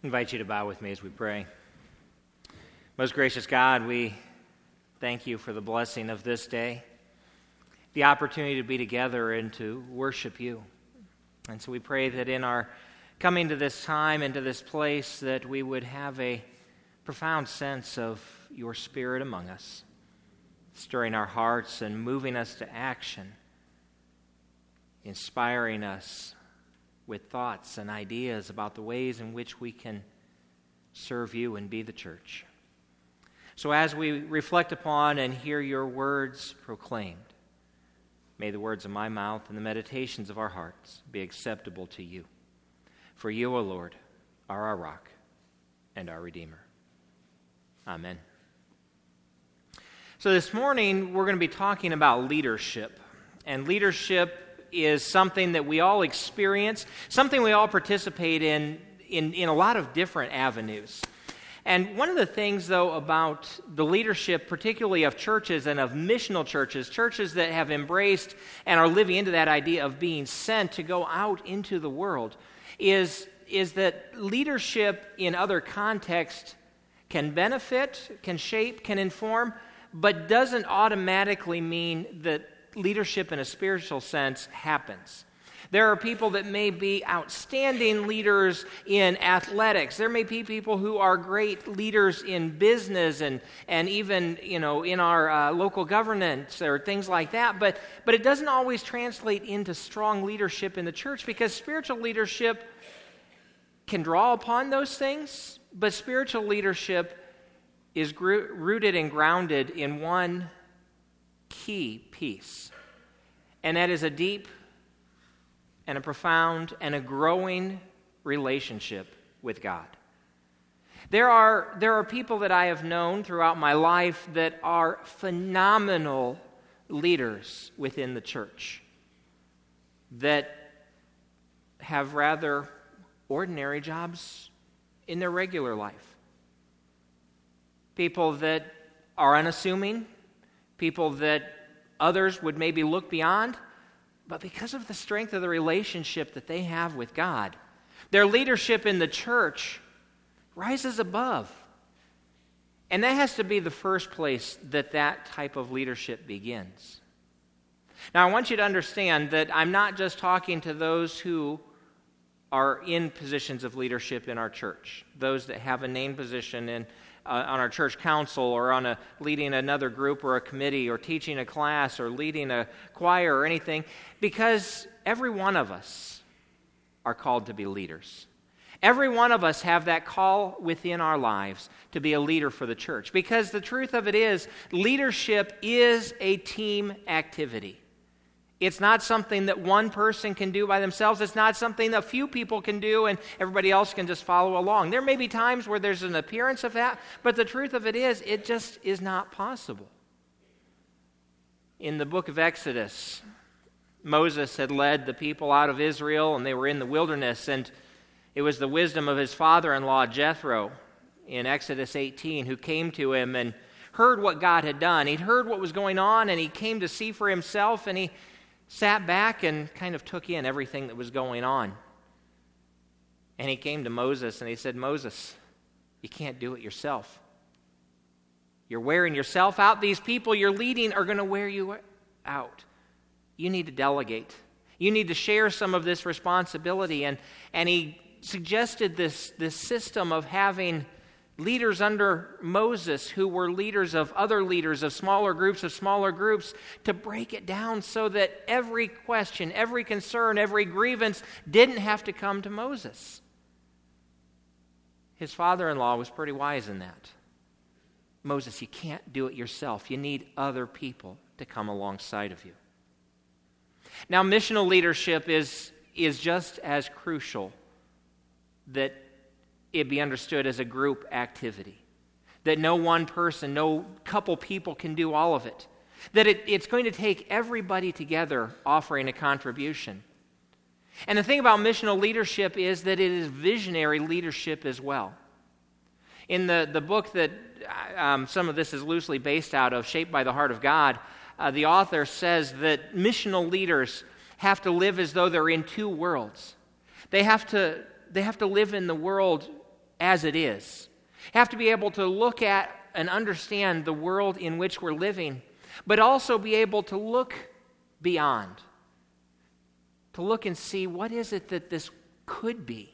invite you to bow with me as we pray. Most gracious God, we thank you for the blessing of this day, the opportunity to be together and to worship you. And so we pray that in our coming to this time and to this place that we would have a profound sense of your Spirit among us, stirring our hearts and moving us to action, inspiring us with thoughts and ideas about the ways in which we can serve you and be the church. So as we reflect upon and hear your words proclaimed, may the words of my mouth and the meditations of our hearts be acceptable to you. For you, O Lord, are our rock and our Redeemer. Amen. So this morning we're going to be talking about leadership. And leadership is something that we all experience, something we all participate in a lot of different avenues. And one of the things, though, about the leadership, particularly of churches and of missional churches, churches that have embraced and are living into that idea of being sent to go out into the world, is that leadership in other contexts can benefit, can shape, can inform, but doesn't automatically mean that leadership in a spiritual sense happens. There are people that may be outstanding leaders in athletics. There may be people who are great leaders in business and even, in our local governance or things like that. But it doesn't always translate into strong leadership in the church, because spiritual leadership can draw upon those things, but spiritual leadership is rooted and grounded in one key piece, and that is a deep and a profound and a growing relationship with God. There are people that I have known throughout my life that are phenomenal leaders within the church that have rather ordinary jobs in their regular life. People that are unassuming, people that others would maybe look beyond, but because of the strength of the relationship that they have with God, their leadership in the church rises above. And that has to be the first place that type of leadership begins. Now, I want you to understand that I'm not just talking to those who are in positions of leadership in our church, those that have a named position on our church council, or leading another group or a committee, or teaching a class, or leading a choir or anything, because every one of us are called to be leaders. Every one of us have that call within our lives to be a leader for the church, because the truth of it is, leadership is a team activity. It's not something that one person can do by themselves. It's not something that a few people can do and everybody else can just follow along. There may be times where there's an appearance of that, but the truth of it is, it just is not possible. In the book of Exodus, Moses had led the people out of Israel, and they were in the wilderness, and it was the wisdom of his father-in-law, Jethro, in Exodus 18, who came to him and heard what God had done. He'd heard what was going on, and he came to see for himself, and he sat back and kind of took in everything that was going on. And he came to Moses and he said, "Moses, you can't do it yourself. You're wearing yourself out. These people you're leading are going to wear you out. You need to delegate. You need to share some of this responsibility." And he suggested this system of having leaders under Moses who were leaders of other leaders of smaller groups, to break it down so that every question, every concern, every grievance didn't have to come to Moses. His father-in-law was pretty wise in that. "Moses, you can't do it yourself. You need other people to come alongside of you." Now, missional leadership is just as crucial that it be understood as a group activity. That no one person, no couple people can do all of it. That it's going to take everybody together offering a contribution. And the thing about missional leadership is that it is visionary leadership as well. In the book that some of this is loosely based out of, Shaped by the Heart of God, the author says that missional leaders have to live as though they're in two worlds. They have to live in the world as it is. Have to be able to look at and understand the world in which we're living, but also be able to look beyond, to look and see what is it that this could be.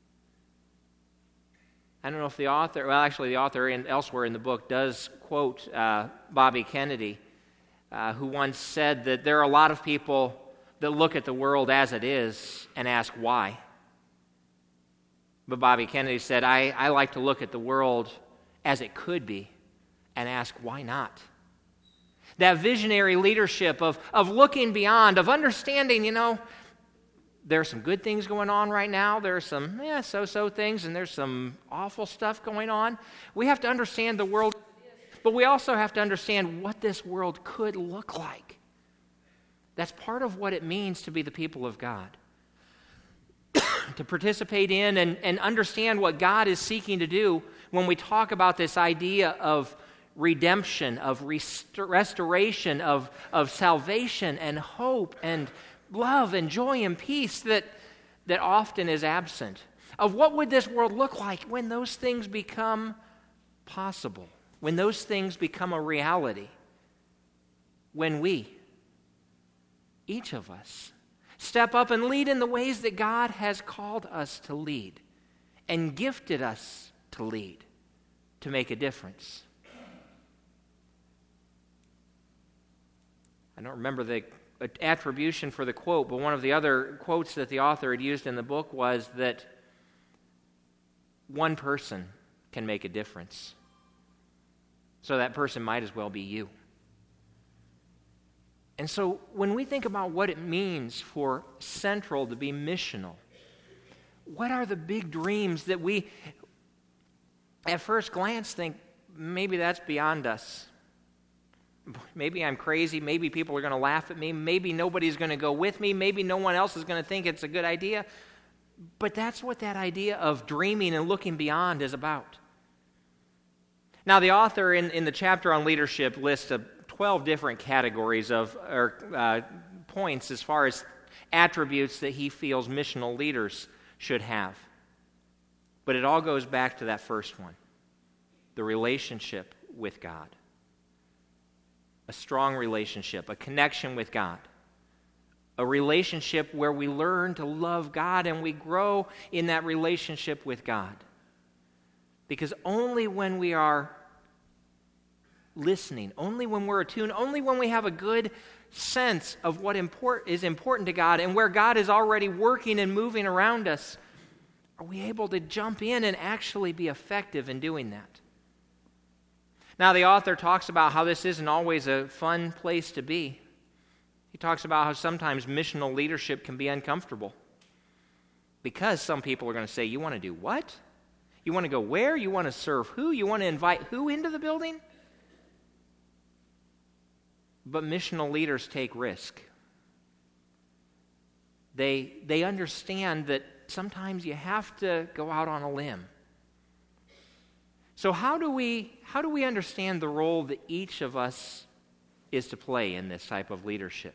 I don't know if the author, the author elsewhere in the book does quote Bobby Kennedy, who once said that there are a lot of people that look at the world as it is and ask why. But Bobby Kennedy said, I like to look at the world as it could be and ask, why not? That visionary leadership of looking beyond, of understanding, there are some good things going on right now. There are some so-so things, and there's some awful stuff going on. We have to understand the world, but we also have to understand what this world could look like. That's part of what it means to be the people of God. To participate in and understand what God is seeking to do when we talk about this idea of redemption, of restoration, of salvation and hope and love and joy and peace that often is absent. Of what would this world look like when those things become possible, when those things become a reality, when we, each of us, step up and lead in the ways that God has called us to lead and gifted us to lead, to make a difference. I don't remember the attribution for the quote, but one of the other quotes that the author had used in the book was that one person can make a difference. So that person might as well be you. And so when we think about what it means for Central to be missional, what are the big dreams that we, at first glance, think maybe that's beyond us? Maybe I'm crazy. Maybe people are going to laugh at me. Maybe nobody's going to go with me. Maybe no one else is going to think it's a good idea. But that's what that idea of dreaming and looking beyond is about. Now, the author in the chapter on leadership lists 12 different categories of points as far as attributes that he feels missional leaders should have. But it all goes back to that first one, the relationship with God. A strong relationship, a connection with God. A relationship where we learn to love God and we grow in that relationship with God. Because only when we are listening, only when we're attuned, only when we have a good sense of what is important to God and where God is already working and moving around us, are we able to jump in and actually be effective in doing that. Now, the author talks about how this isn't always a fun place to be. He talks about how sometimes missional leadership can be uncomfortable because some people are going to say, you want to do what? You want to go where? You want to serve who? You want to invite who into the building? But missional leaders take risk. They understand that sometimes you have to go out on a limb. So how do we understand the role that each of us is to play in this type of leadership?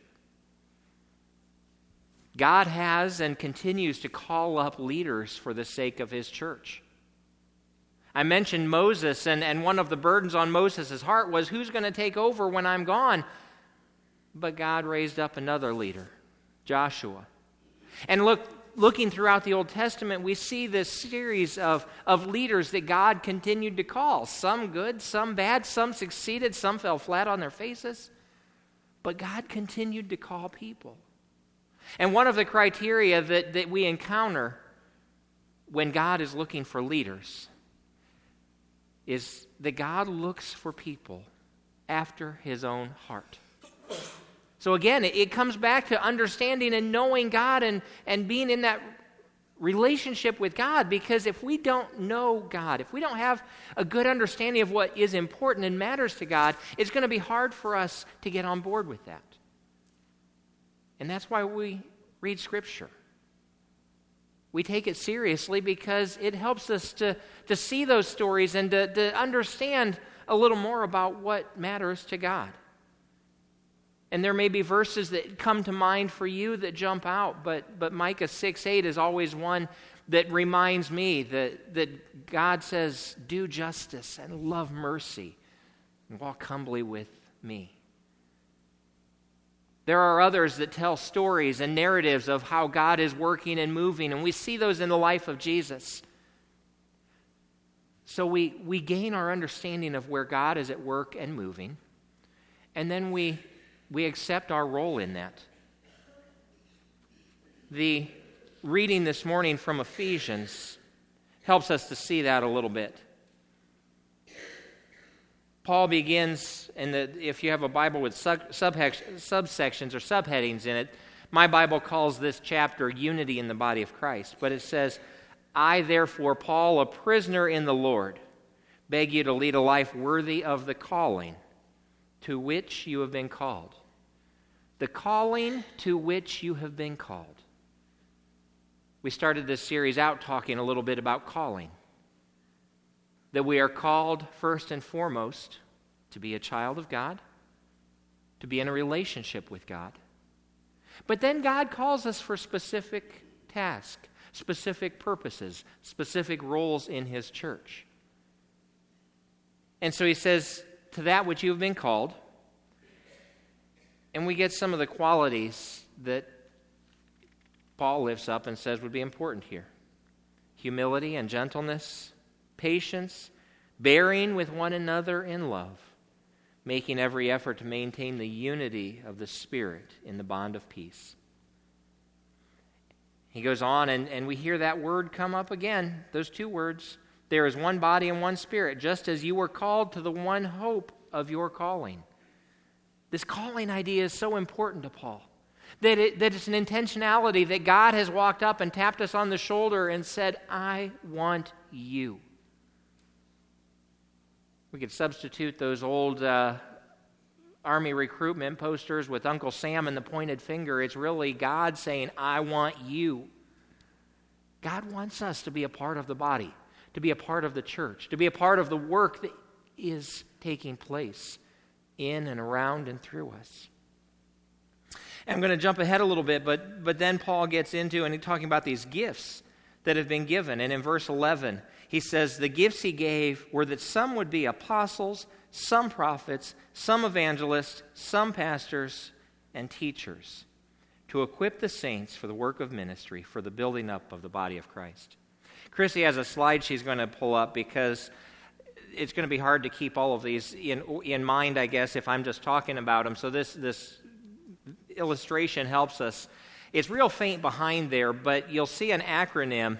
God has and continues to call up leaders for the sake of His church. I mentioned Moses, and one of the burdens on Moses' heart was, who's going to take over when I'm gone? But God raised up another leader, Joshua. And looking throughout the Old Testament, we see this series of leaders that God continued to call. Some good, some bad, some succeeded, some fell flat on their faces. But God continued to call people. And one of the criteria that we encounter when God is looking for leaders is that God looks for people after His own heart. So again, it comes back to understanding and knowing God and being in that relationship with God, because if we don't know God, if we don't have a good understanding of what is important and matters to God, it's going to be hard for us to get on board with that. And that's why we read Scripture. We take it seriously because it helps us to see those stories and to understand a little more about what matters to God. And there may be verses that come to mind for you that jump out, but Micah 6:8 is always one that reminds me that God says, do justice and love mercy and walk humbly with me. There are others that tell stories and narratives of how God is working and moving, and we see those in the life of Jesus. So we gain our understanding of where God is at work and moving, and then we accept our role in that. The reading this morning from Ephesians helps us to see that a little bit. Paul begins, if you have a Bible with subsections or subheadings in it, my Bible calls this chapter Unity in the Body of Christ. But it says, I therefore, Paul, a prisoner in the Lord, beg you to lead a life worthy of the calling to which you have been called. The calling to which you have been called. We started this series out talking a little bit about calling. That we are called first and foremost to be a child of God, to be in a relationship with God. But then God calls us for specific tasks, specific purposes, specific roles in His church. And so He says, to that which you have been called, and we get some of the qualities that Paul lifts up and says would be important here. Humility and gentleness, patience, bearing with one another in love, making every effort to maintain the unity of the Spirit in the bond of peace. He goes on, and we hear that word come up again, those two words. There is one body and one Spirit, just as you were called to the one hope of your calling. This calling idea is so important to Paul. That it's an intentionality that God has walked up and tapped us on the shoulder and said, I want you. We could substitute those old army recruitment posters with Uncle Sam and the pointed finger. It's really God saying, I want you. God wants us to be a part of the body, to be a part of the church, to be a part of the work that is taking place in and around and through us. I'm going to jump ahead a little bit, but then Paul gets into, and he's talking about these gifts that have been given. And in verse 11, he says, the gifts he gave were that some would be apostles, some prophets, some evangelists, some pastors, and teachers, to equip the saints for the work of ministry, for the building up of the body of Christ. Chrissy has a slide she's going to pull up because it's going to be hard to keep all of these in mind, I guess, if I'm just talking about them. So this illustration helps us. It's real faint behind there, but you'll see an acronym,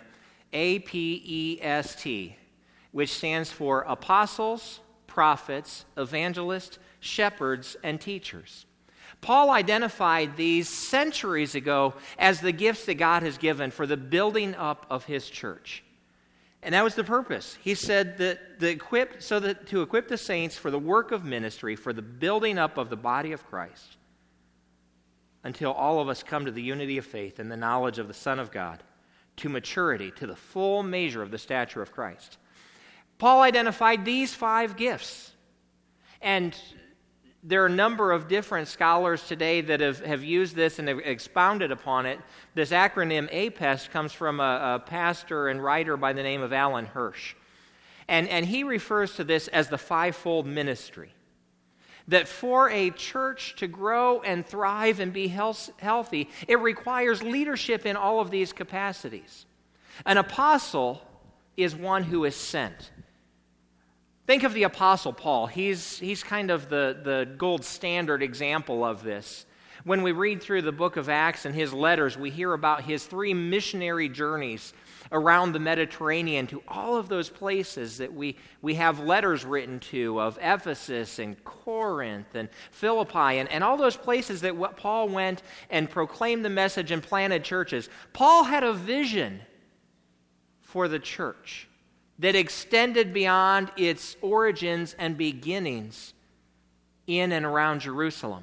APEST, which stands for apostles, prophets, evangelists, shepherds, and teachers. Paul identified these centuries ago as the gifts that God has given for the building up of His church. And that was the purpose. He said that to equip the saints for the work of ministry, for the building up of the body of Christ, until all of us come to the unity of faith and the knowledge of the Son of God, to maturity, to the full measure of the stature of Christ. Paul identified these 5 gifts. And there are a number of different scholars today that have used this and have expounded upon it. This acronym APEST comes from a pastor and writer by the name of Alan Hirsch. And he refers to this as the fivefold ministry. That for a church to grow and thrive and be healthy, it requires leadership in all of these capacities. An apostle is one who is sent. Think of the Apostle Paul. He's kind of the gold standard example of this. When we read through the book of Acts and his letters, we hear about his 3 missionary journeys around the Mediterranean to all of those places that we have letters written to, of Ephesus and Corinth and Philippi and all those places that Paul went and proclaimed the message and planted churches. Paul had a vision for the church that extended beyond its origins and beginnings in and around Jerusalem.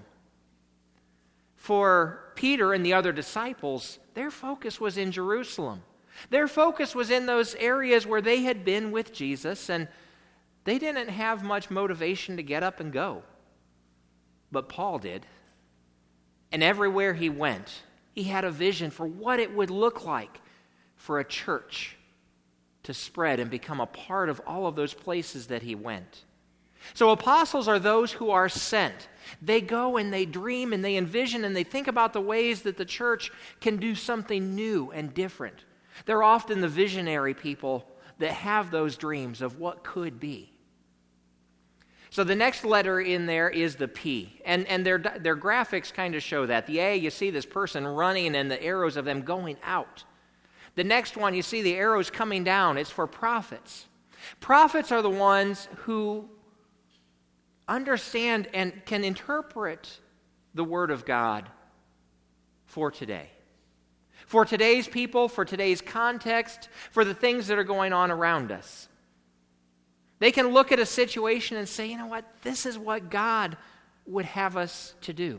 For Peter and the other disciples, their focus was in Jerusalem. Their focus was in those areas where they had been with Jesus, and they didn't have much motivation to get up and go. But Paul did. And everywhere he went, he had a vision for what it would look like for a church to spread and become a part of all of those places that he went. So apostles are those who are sent. They go and they dream and they envision and they think about the ways that the church can do something new and different. They're often the visionary people that have those dreams of what could be. So the next letter in there is the P, and their graphics kind of show that. The A, you see this person running and the arrows of them going out. The next one, you see the arrows coming down. It's for prophets. Prophets are the ones who understand and can interpret the Word of God for today. For today's people, for today's context, for the things that are going on around us. They can look at a situation and say, you know what, this is what God would have us to do.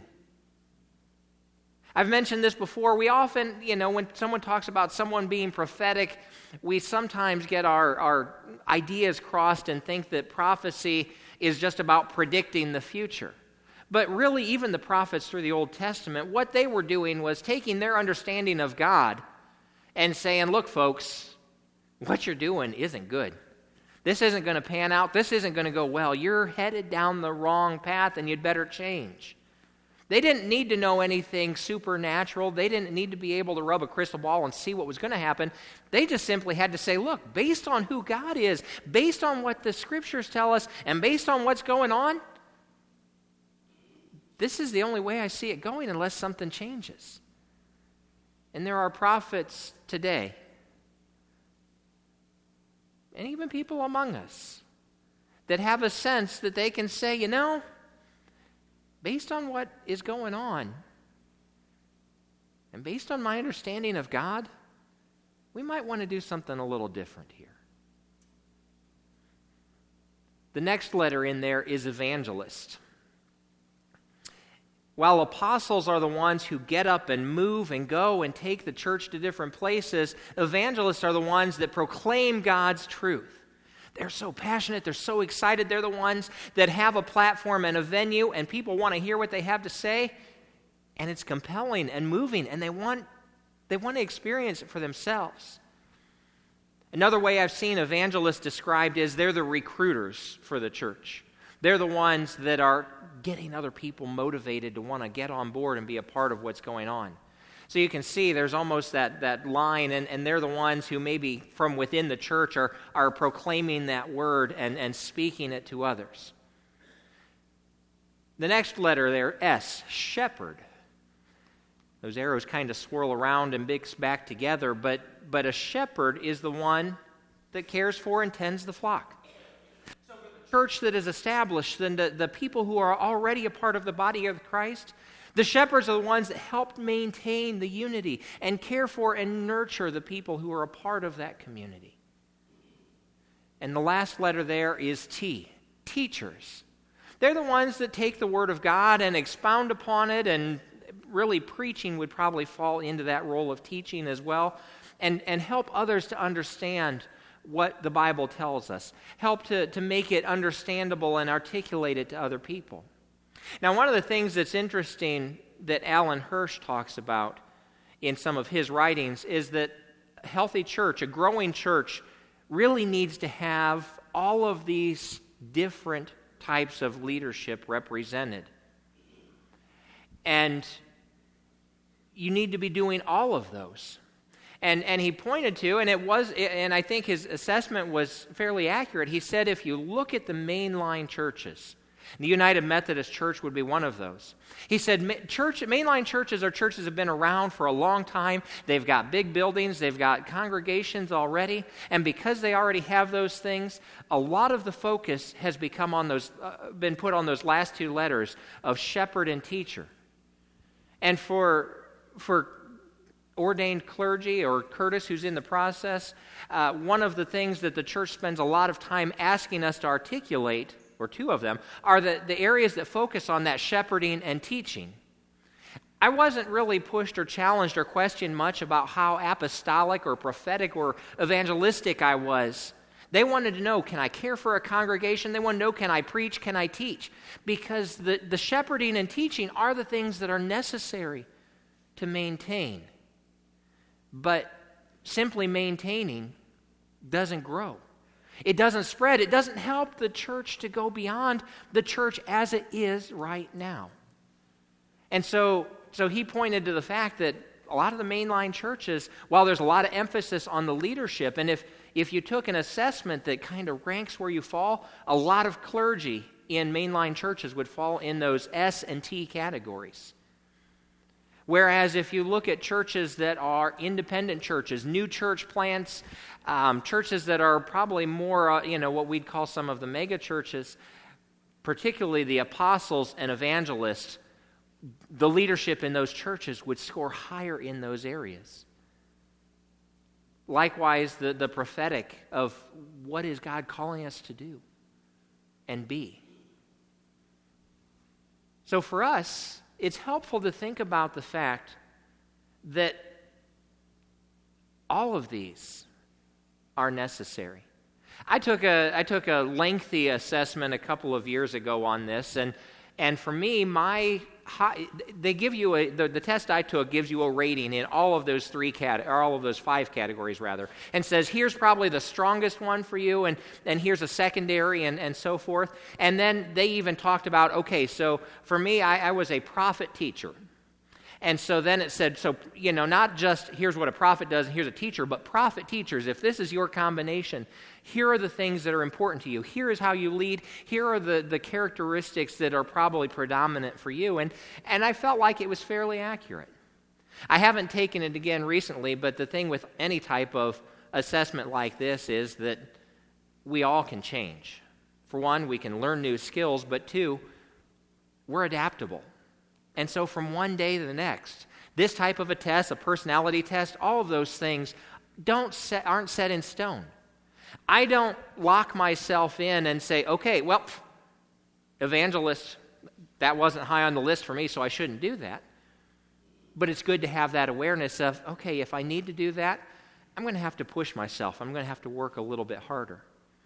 I've mentioned this before. We often, when someone talks about someone being prophetic, we sometimes get our ideas crossed and think that prophecy is just about predicting the future. But really, even the prophets through the Old Testament, what they were doing was taking their understanding of God and saying, look, folks, what you're doing isn't good. This isn't going to pan out. This isn't going to go well. You're headed down the wrong path and you'd better change. They didn't need to know anything supernatural. They didn't need to be able to rub a crystal ball and see what was going to happen. They just simply had to say, look, based on who God is, based on what the Scriptures tell us, and based on what's going on, this is the only way I see it going unless something changes. And there are prophets today, and even people among us, that have a sense that they can say, based on what is going on, and based on my understanding of God, we might want to do something a little different here. The next letter in there is evangelist. While apostles are the ones who get up and move and go and take the church to different places, evangelists are the ones that proclaim God's truth. They're so passionate, they're so excited, they're the ones that have a platform and a venue, and people want to hear what they have to say, and it's compelling and moving, and they want to experience it for themselves. Another way I've seen evangelists described is they're the recruiters for the church. They're the ones that are getting other people motivated to want to get on board and be a part of what's going on. So you can see there's almost that line, and they're the ones who maybe from within the church are proclaiming that word and speaking it to others. The next letter there, S, shepherd. Those arrows kind of swirl around and mix back together, but a shepherd is the one that cares for and tends the flock. So the church that is established, then the people who are already a part of the body of Christ, the shepherds are the ones that help maintain the unity and care for and nurture the people who are a part of that community. And the last letter there is T, teachers. They're the ones that take the Word of God and expound upon it, and really preaching would probably fall into that role of teaching as well, and help others to understand what the Bible tells us. Help to make it understandable and articulate it to other people. Now, one of the things that's interesting that Alan Hirsch talks about in some of his writings is that a healthy church, a growing church, really needs to have all of these different types of leadership represented. And you need to be doing all of those. And he pointed to, and I think his assessment was fairly accurate. He said if you look at the mainline churches, the United Methodist Church would be one of those. He said mainline churches are churches that have been around for a long time. They've got big buildings. They've got congregations already. And because they already have those things, a lot of the focus has become on been put on those last two letters of shepherd and teacher. And for ordained clergy, or Curtis, who's in the process, one of the things that the church spends a lot of time asking us to articulate, or two of them, are the areas that focus on that shepherding and teaching. I wasn't really pushed or challenged or questioned much about how apostolic or prophetic or evangelistic I was. They wanted to know, can I care for a congregation? They want to know, can I preach? Can I teach? Because the shepherding and teaching are the things that are necessary to maintain. But simply maintaining doesn't grow. It doesn't spread. It doesn't help the church to go beyond the church as it is right now. And so he pointed to the fact that a lot of the mainline churches, while there's a lot of emphasis on the leadership, and if you took an assessment that kind of ranks where you fall, a lot of clergy in mainline churches would fall in those S and T categories. Whereas if you look at churches that are independent churches, new church plants, churches that are probably more, what we'd call some of the mega churches, particularly the apostles and evangelists, the leadership in those churches would score higher in those areas. Likewise, the prophetic of what is God calling us to do and be. So for us, it's helpful to think about the fact that all of these are necessary. I took a lengthy assessment a couple of years ago on this, and for me, they give you the test I took gives you a rating in all of those all of those 5 categories rather, and says here's probably the strongest one for you, and here's a secondary, and so forth. And then they even talked about, okay, so for me, I was a prophet teacher. And so then it said, not just here's what a prophet does and here's a teacher, but prophet teachers, if this is your combination, here are the things that are important to you. Here is how you lead. Here are the characteristics that are probably predominant for you. And I felt like it was fairly accurate. I haven't taken it again recently, but the thing with any type of assessment like this is that we all can change. For one, we can learn new skills, but 2, we're adaptable. And so from one day to the next, this type of a test, a personality test, all of those things aren't set in stone. I don't lock myself in and say, okay, well, evangelist, that wasn't high on the list for me, so I shouldn't do that. But it's good to have that awareness of, okay, if I need to do that, I'm going to have to push myself. I'm going to have to work a little bit harder.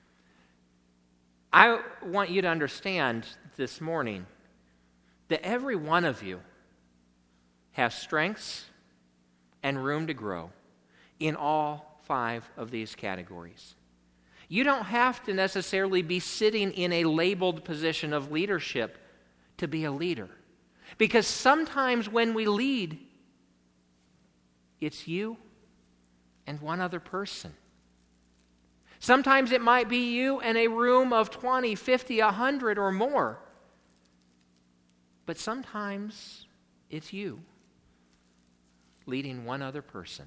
I want you to understand this morning that every one of you has strengths and room to grow in all 5 of these categories. You don't have to necessarily be sitting in a labeled position of leadership to be a leader. Because sometimes when we lead, it's you and one other person. Sometimes it might be you and a room of 20, 50, 100 or more. But sometimes it's you leading one other person.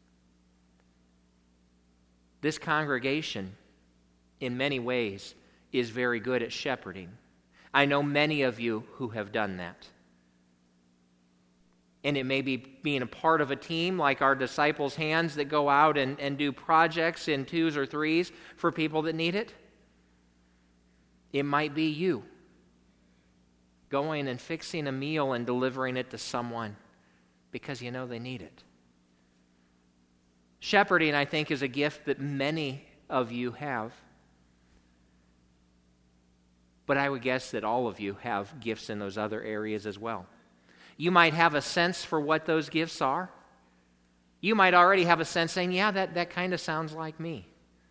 This congregation, in many ways, is very good at shepherding. I know many of you who have done that. And it may be being a part of a team like our disciples' hands that go out and do projects in 2s or 3s for people that need it. It might be you going and fixing a meal and delivering it to someone because you know they need it. Shepherding, I think, is a gift that many of you have. But I would guess that all of you have gifts in those other areas as well. You might have a sense for what those gifts are. You might already have a sense saying, yeah, that kind of sounds like me.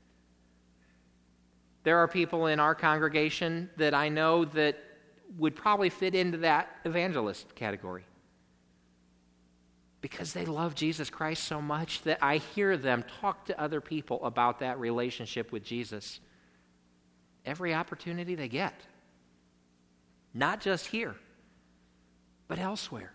There are people in our congregation that I know that would probably fit into that evangelist category because they love Jesus Christ so much that I hear them talk to other people about that relationship with Jesus every opportunity they get. Not just here, but elsewhere.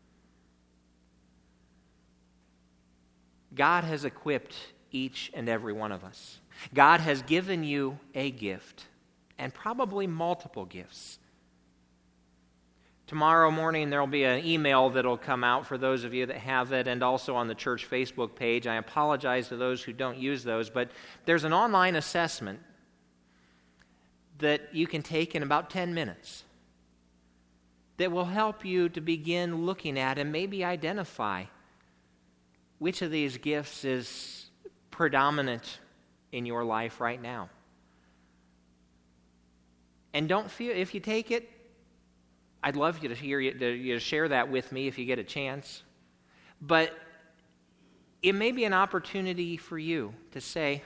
God has equipped each and every one of us. God has given you a gift, and probably multiple gifts. Tomorrow morning there will be an email that will come out for those of you that have it, and also on the church Facebook page. I apologize to those who don't use those, but there's an online assessment that you can take in about 10 minutes that will help you to begin looking at and maybe identify which of these gifts is predominant in your life right now. And don't feel, if you take it, I'd love you to hear you to share that with me if you get a chance. But it may be an opportunity for you to say,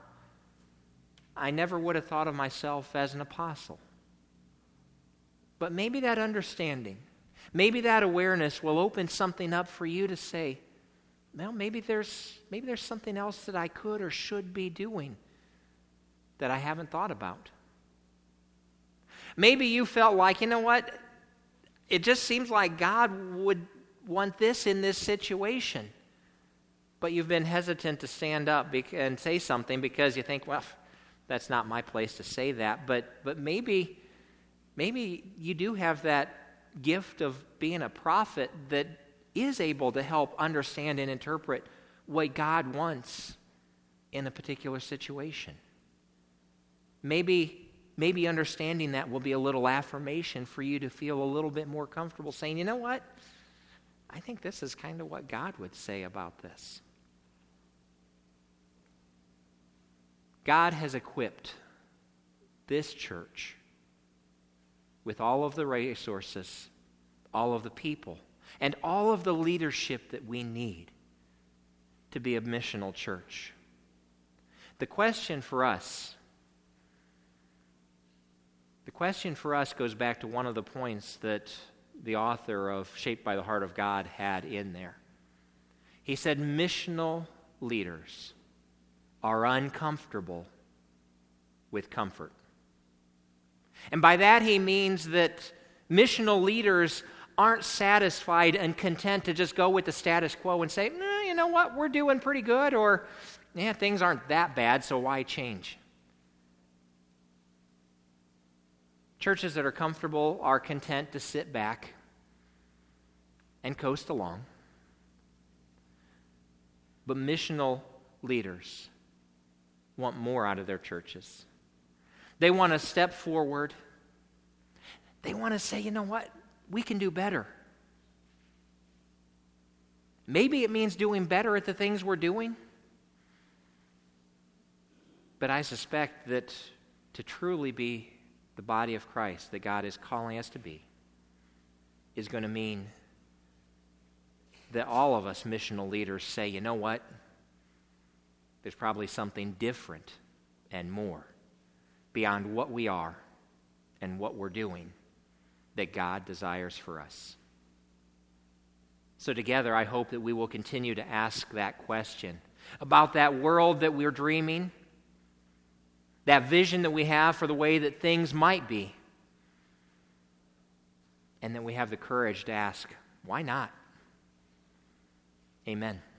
I never would have thought of myself as an apostle. But maybe that understanding, maybe that awareness will open something up for you to say, well, maybe there's something else that I could or should be doing that I haven't thought about. Maybe you felt like, you know what, it just seems like God would want this in this situation. But you've been hesitant to stand up and say something because you think, well, that's not my place to say that. But maybe you do have that gift of being a prophet that is able to help understand and interpret what God wants in a particular situation. Maybe understanding that will be a little affirmation for you to feel a little bit more comfortable saying, you know what? I think this is kind of what God would say about this. God has equipped this church with all of the resources, all of the people, and all of the leadership that we need to be a missional church. The question for us goes back to one of the points that the author of Shaped by the Heart of God had in there. He said, missional leaders are uncomfortable with comfort. And by that he means that missional leaders aren't satisfied and content to just go with the status quo and say, you know what, we're doing pretty good, or things aren't that bad, so why change? Churches that are comfortable are content to sit back and coast along. But missional leaders want more out of their churches. They want to step forward. They want to say, you know what? We can do better. Maybe it means doing better at the things we're doing. But I suspect that to truly be the body of Christ that God is calling us to be is going to mean that all of us missional leaders say, you know what? There's probably something different and more beyond what we are and what we're doing that God desires for us. So together, I hope that we will continue to ask that question about that world that we're dreaming, that vision that we have for the way that things might be, and that we have the courage to ask, why not? Amen.